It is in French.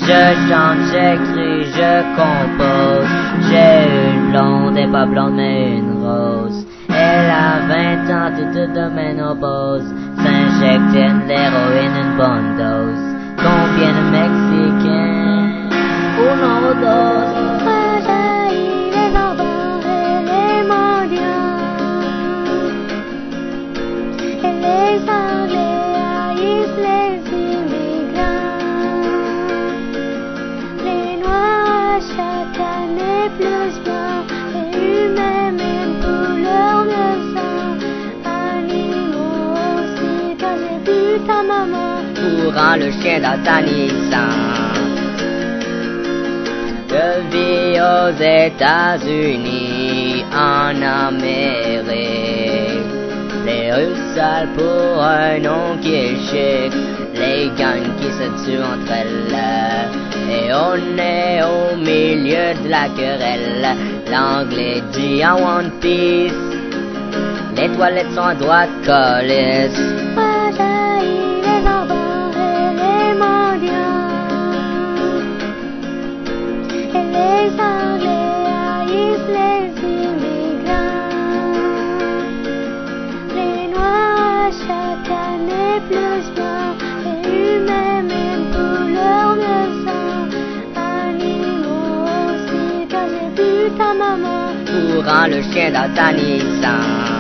Je chante, j'écris, je compose. J'ai une blonde et pas blonde mais une rose. Elle a 20 ans, toute de ménopause. S'injecte de l'héroïne, une bonne dose. Combien de Mexicains pour overdose? Rejaillit les barbares et les mendiants. Et les Anglais haïssent les immigrants. Les Noirs à chaque année plus blancs. Et humains même couleur de sang. Animaux aussi, quand j'ai vu ta maman. Courant le chien dans ta Nissan. Je vis aux États-Unis, en Amérique. Les rues sales pour un nom qui est chic. Les gangs qui se tuent entre elles. Et on est au milieu de la querelle. L'anglais dit I want peace. Les toilettes sont à droite, calice. Rejaillit les barbares et les mendiants. Et les Anglais haïssent les immigrants. Les Noirs à chaque année plus blancs. Et humains même couleur de sang. Animaux aussi, quand j'ai vu ta maman. Courant le chien dans ta Nissan.